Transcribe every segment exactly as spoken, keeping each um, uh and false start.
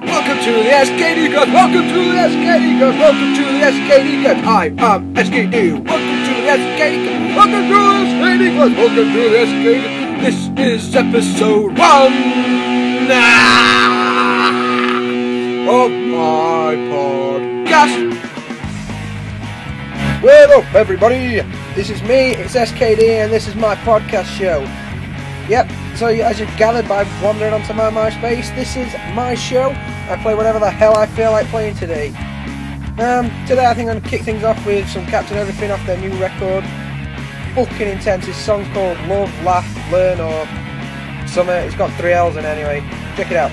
Welcome to the S K D Cast. Welcome to the S K D Cast. Welcome to the S K D Cast. Hi, I'm S K D. Welcome to the S K D Cast. Welcome to the S K D Cast. Welcome to the S K D Cast. This is episode one of my podcast. What up, everybody? This is me. It's S K D, and this is my podcast show. Yep. So as you've gathered by wandering onto my MySpace, this is my show. I play whatever the hell I feel like playing today. Um, today I think I'm going to kick things off with some Captain Everything off their new record. Fucking intense. This song's called Love, Laugh, Learn or something. It's got three L's in it anyway. Check it out.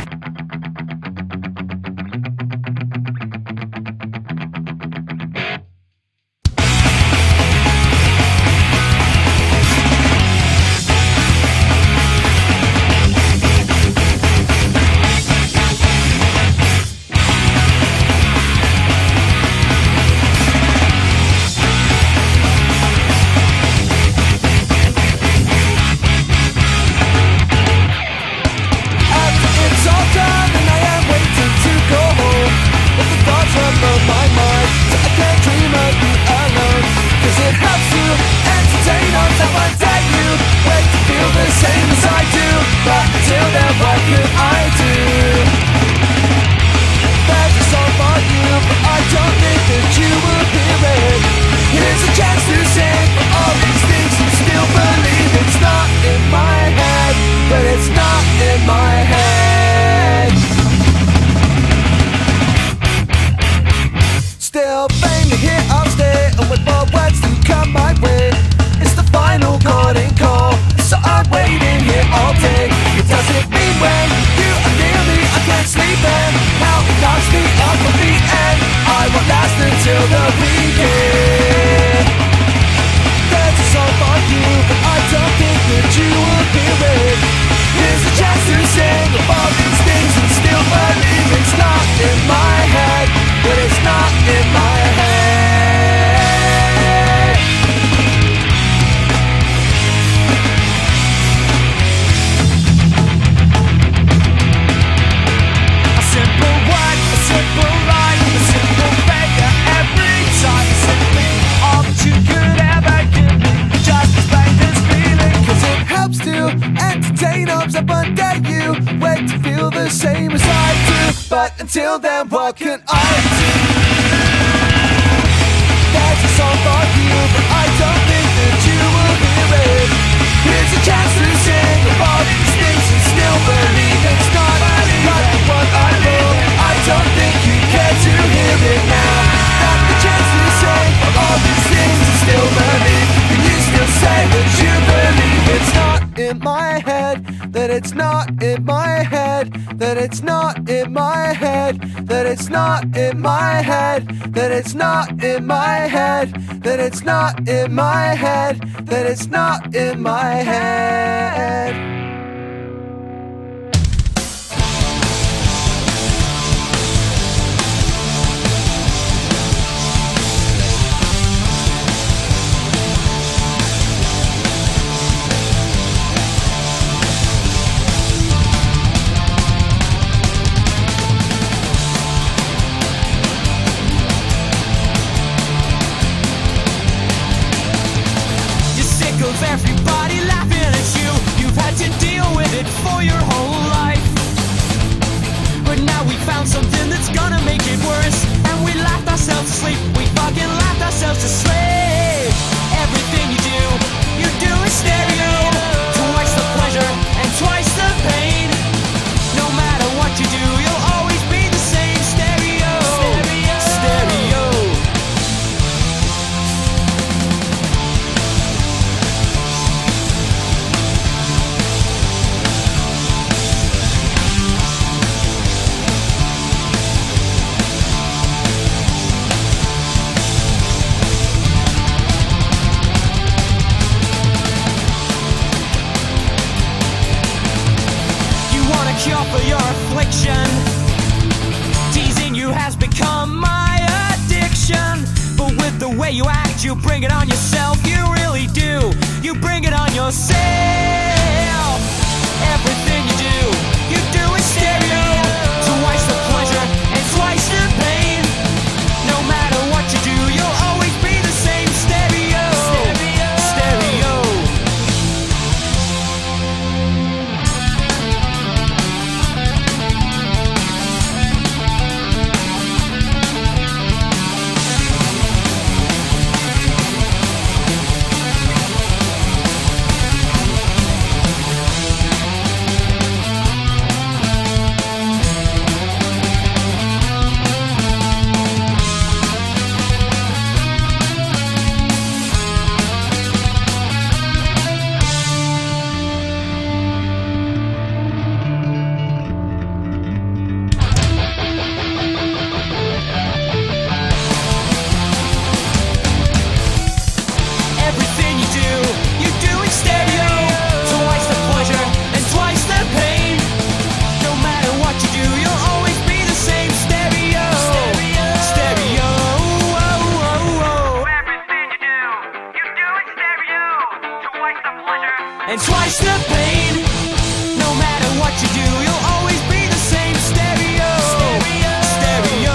Until then, what can I do? There's a song for you, but I don't think that you will hear it. Here's a chance to sing of all these things and still believe it's not like what I wrote. I don't think you care to hear it now. Got the chance to sing of all these things and still believe. Can you still say that you believe it's not in my head? That it's not in my head, that it's not in my head, that it's not in my head, that it's not in my head, that it's not in my head, that it's not in my head. Everybody laughing at you. You've had to deal with it for your whole life. But now we found something that's gonna make it worse. And we laughed ourselves to sleep. We fucking laughed ourselves to sleep. Everything you do, you do is stereo. Twice the pleasure and twice the pain. No matter what you do, you'll always be the same. Stereo, stereo, stereo. Cure for your affliction. Teasing you has become my addiction. But with the way you act, you bring it on yourself. You really do. You bring it on yourself. Everything you do, you do is stereo. Twice the what you do, you'll always be the same stereo. Stereo. Stereo.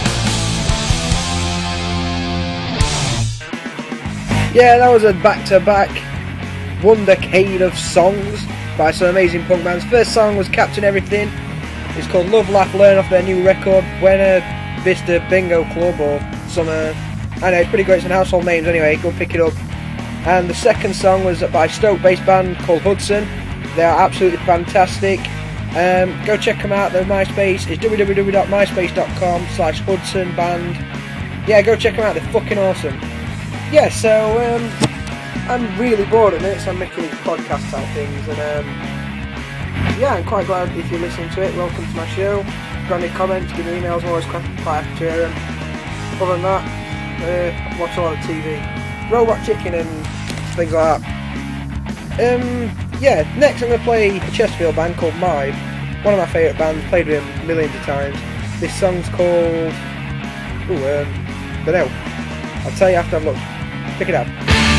Yeah, that was a back-to-back wondercade of songs by some amazing punk bands. First song was Captain Everything. It's called Love, Laugh, Learn off their new record, Buena Vista Bingo Club or some... Uh, I know, it's pretty great. It's in household names anyway. Go pick it up. And the second song was by a Stoke-based band called Hudson. They are absolutely fantastic. Um, go check them out. Their MySpace is www.myspace.com slash Hudson Band. Yeah, go check them out. They're fucking awesome. Yeah, so um, I'm really bored at the minute, so I'm making these podcast type things. And um, yeah, I'm quite glad if you're listening to it. Welcome to my show. If you've got any comments, give me emails. I'm always quite happy to hear them. Other than that, uh, watch a lot of T V. Robot Chicken and things like that. Um, yeah, next I'm going to play a Chesterfield band called Mive. One of my favourite bands, played with them millions of times. This song's called... Ooh, um, don't know. I'll tell you after I've looked. Pick it up.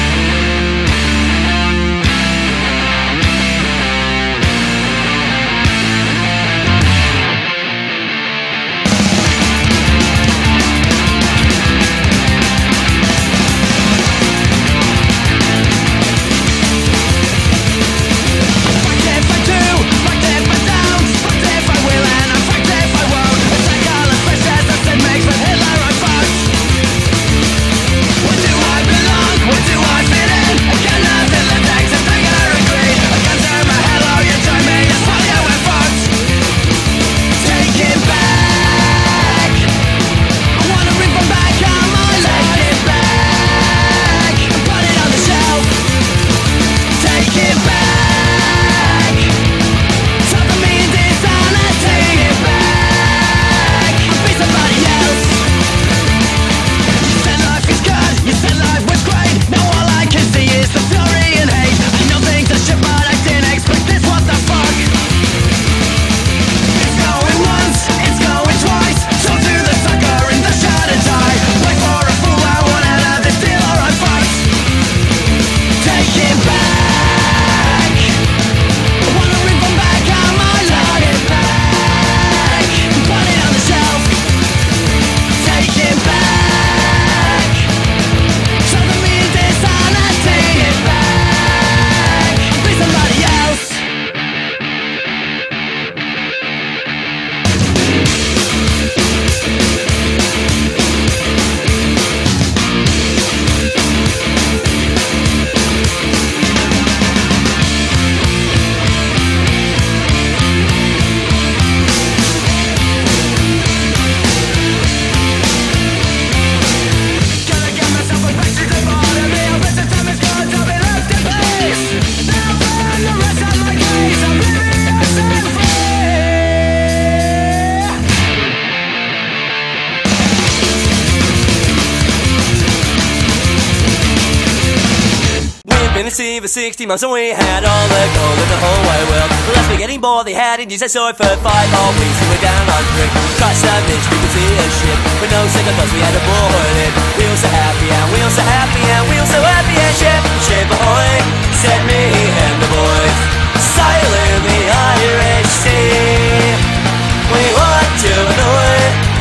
For sixty months and we had all the gold in the whole wide world. The less we're getting more they had in use. I saw it for five whole weeks and we're down on drink. Crossed the bitch, we could see a ship with no second thoughts, we had to board it. We were so happy and we were so happy and we were so happy and ship, ship ahoy, said me and the boys, sailing the Irish Sea. We want to annoy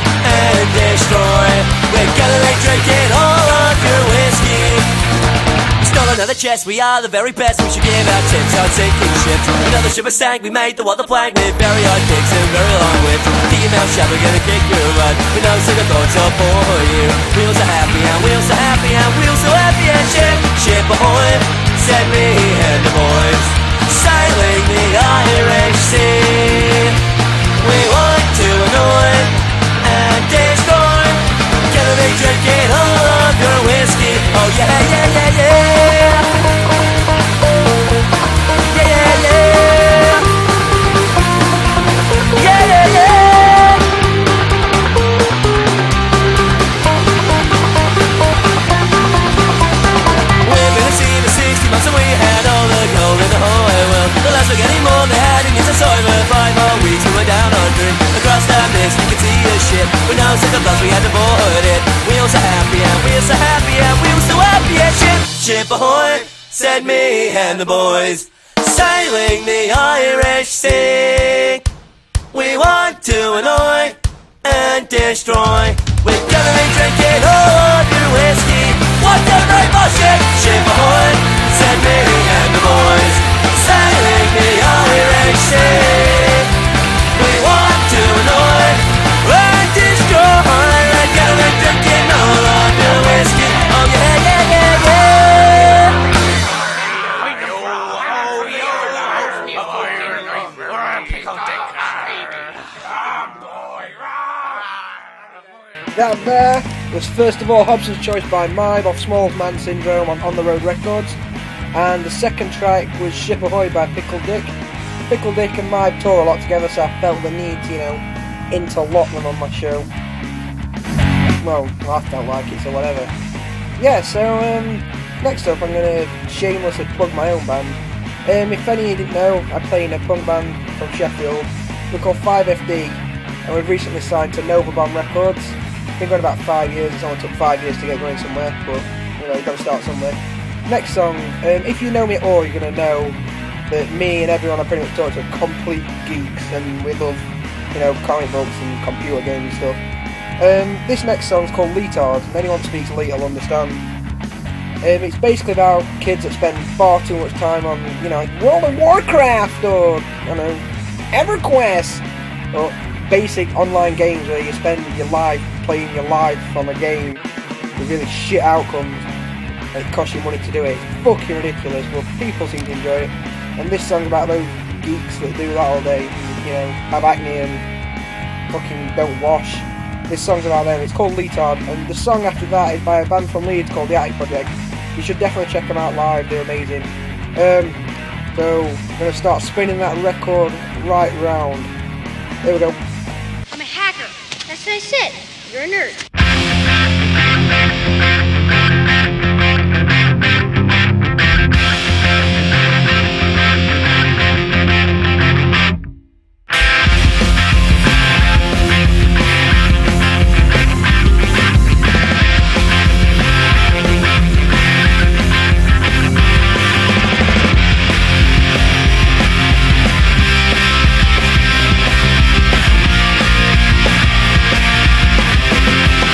and destroy. We're gonna make drinking all of your whiskey. Stole another chest, we are the very best. We should give our tips on sinking ships. Another ship was sank, we made the water plank with very hard picks and very long whips. Keep your mouth shut, we're gonna kick your butt with no single thoughts up for you. We're so happy and we're so happy and we're so happy and ship, ship ahoy, said me and the boys, sailing the Irish Sea. We want to annoy and destroy. Gonna be drinking all of your whiskey. Oh yeah, yeah, yeah, yeah. We know second thoughts, we had to board it. We were so happy and we were so happy and we were so happy and ship, ship ahoy, said me and the boys, Sailing the Irish Sea, we want to annoy and destroy. We're gonna be drinking all your whiskey. What the night bullshit, ship ahoy, said me and the boys. Sailing the Irish Sea, we want to annoy and destroy. We're gonna be drinking all of your whiskey. Oh yeah, yeah, yeah, yeah. That there was first of all Hobson's Choice by Mybe off Small Man Syndrome on On The Road Records, and the second track was Ship Ahoy by Pickle Dick. Pickle Dick and Mybe tour a lot together, so I felt the need to, you know, interlock them on my show. Well, I felt like it, so whatever. Yeah, so um, next up I'm going to shamelessly plug my own band. Um, if any of you didn't know, I play in a punk band from Sheffield. We're called five F D, and we've recently signed to Nova Bomb Records. Been going about five years. It's only took five years to get going somewhere, but you know, you've got to start somewhere. Next song, um, if you know me at all, you're going to know that me and everyone I pretty much talk to are complete geeks, and we love, you know, comic books and computer games and stuff. Um, this next song's called Leetard. If anyone speaks Leet will understand. Um, it's basically about kids that spend far too much time on, you know, like World of Warcraft or, I don't know, EverQuest, or basic online games where you spend your life playing your life on a game with really shit outcomes and it costs you money to do it. It's fucking ridiculous, but people seem to enjoy it. And this song's about those geeks that do that all day, and, you know, have acne and fucking don't wash. This song's about them. It's called Leetard, and the song after that is by a band from Leeds called The Attic Project. You should definitely check them out live, they're amazing. Um, so, I'm going to start spinning that record right round. There we go. I'm a hacker. That's what I said. You're a nerd. We'll be right back.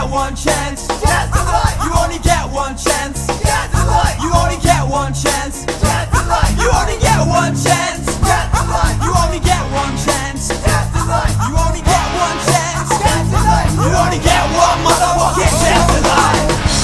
one chance. You only get one chance. You only get one chance. You only get one chance. You only get one chance. You only get one chance. You only get one motherfucking chance in life.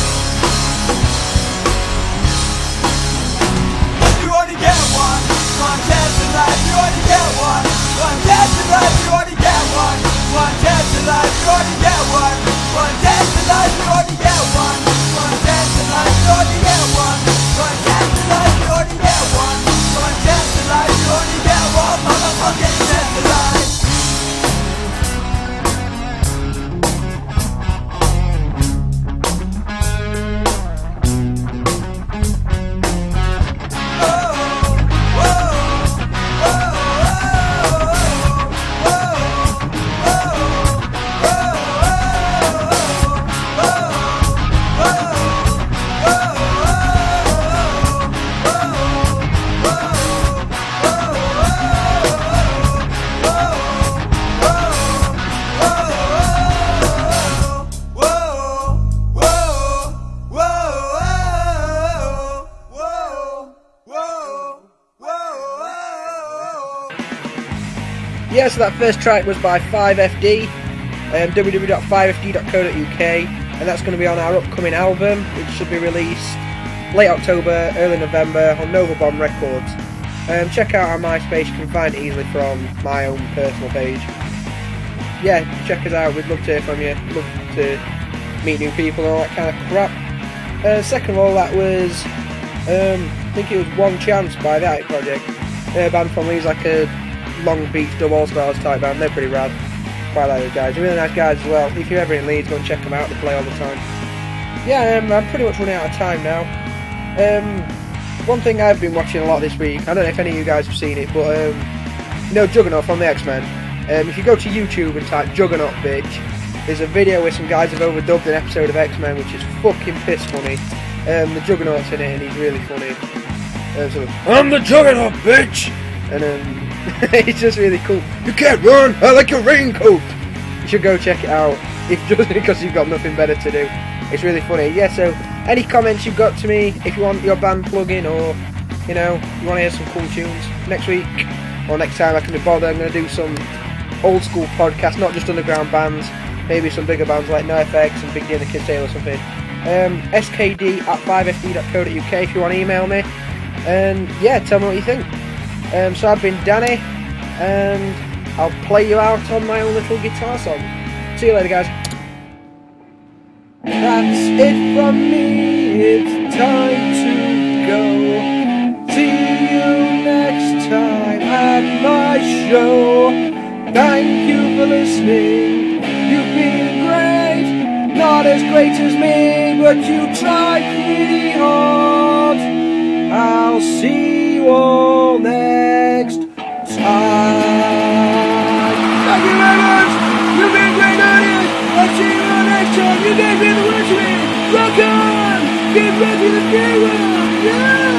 You only get one, one chance in life. You only get one, one chance in life. You only get one, one chance in life. You only get one, one chance in life. You only get one, one chance in life. You only get one, one chance in life. You only get one, one chance in life. You only get one motherfucking chance in life. Yeah, so that first track was by five F D, um, w w w dot five f d dot co dot u k, and that's going to be on our upcoming album, which should be released late October, early November on Nova Bomb Records. Um, check out our MySpace, you can find it easily from my own personal page. Yeah, check us out, we'd love to hear from you, love to meet new people and all that kind of crap. Uh, second of all, that was, um, I think it was One Chance by The Attic Project. They're a band from Leeds, like a Long Beach Dub All Stars type band. They're pretty rad. Quite like those guys. They're really nice guys as well. If you're ever in Leeds, go and check them out. They play all the time. Yeah, um, I'm pretty much running out of time now. Um, one thing I've been watching a lot this week, I don't know if any of you guys have seen it, but um, you know Juggernaut from the X-Men? Um, if you go to YouTube and type Juggernaut bitch, there's a video where some guys have overdubbed an episode of X-Men, which is fucking piss funny. Um, the Juggernaut's in it and he's really funny. Um, so, I'm the Juggernaut bitch! And um, it's just really cool. You can't run! I like your raincoat! You should go check it out, if just because you've got nothing better to do. It's really funny. Yeah, so any comments you've got to me, if you want your band plug-in, or, you know, you want to hear some cool tunes, next week, or next time I can be bothered, I'm going to do some old school podcasts, not just underground bands, maybe some bigger bands like NoFX and Big D and the Kids Tale or something. Um, S K D at five f d dot co dot u k if you want to email me. And yeah, tell me what you think. Um, so I've been Danny, and I'll play you out on my own little guitar song. See you later, guys. That's it from me, it's time to go. See you next time at my show. Thank you for listening, you've been great. Not as great as me, but you tried pretty hard. I'll see you all next time. Thank you very much. You've been great audience. I'll see you all next time. You guys been the worst of me. Rock on. Get ready to do it. Yeah.